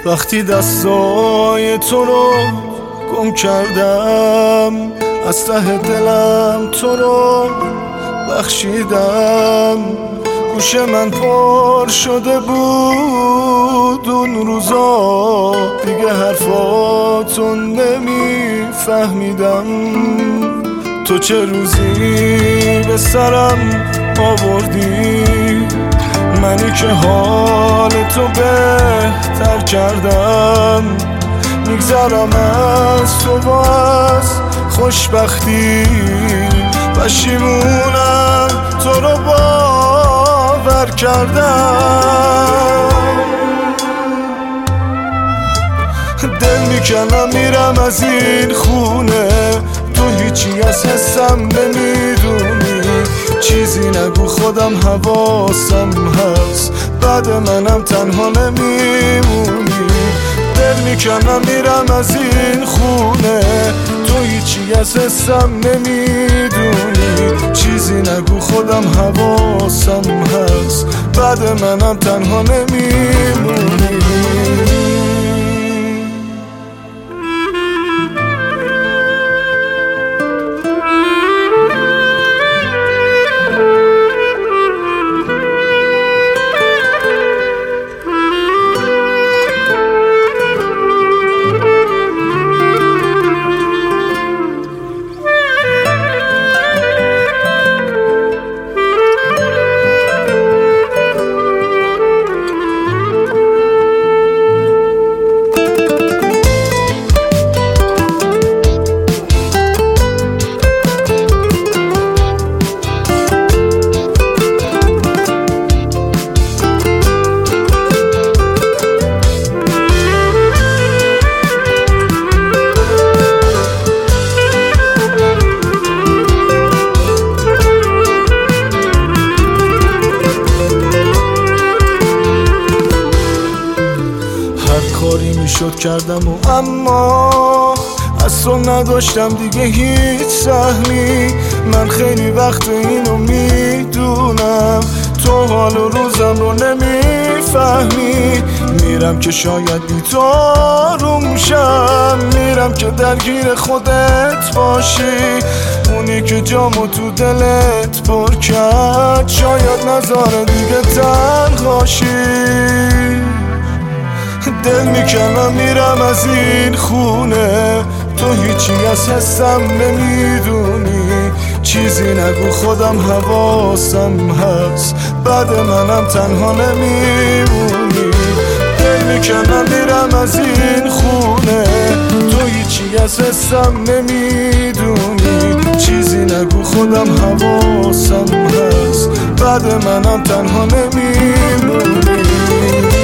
وقتی دستای تو رو گم کردم، از ته دلم تو رو بخشیدم. گوش من پر شده بود اون روزا، دیگه حرفاتو نمیفهمیدم. تو چه روزی به سرم آوردی، منی که حال تو بهتر کردم. میگذرم از تو با از خوشبختی، پشیمونم تو رو باور کردم. دل میکنم میرم از این خونه، تو هیچی از حسم نمیدونی. چیزی نگو خودم حواسم هست، بعد منم تنها نمیمونی. دل میکنم میرم از این خونه، تو هیچی از حسم نمیدونی. چیزی نگو خودم حواسم هست، بعد منم تنها نمیمونی. کاری میشد کردم و اما از تو نداشتم دیگه هیچ سهمی. من خیلی وقت اینو میدونم، تو حال و روزم رو نمیفهمی. میرم که شاید بی تو آروم شم، میرم که درگیر خودت باشی. اونی که جامو تو دلت پر کرد، شاید نذاره دیگه تنهاشی. دل میکنم میرم از این خونه، تو هیچی از حسم نمیدونی. چیزی نگو خودم حواسم هست، بعد منم تنها نمیمونی. دل میکنم میرم از این خونه، تو هیچی از حسم نمیدونی. چیزی نگو خودم حواسم هست، بعد منم تنها نمیمونی.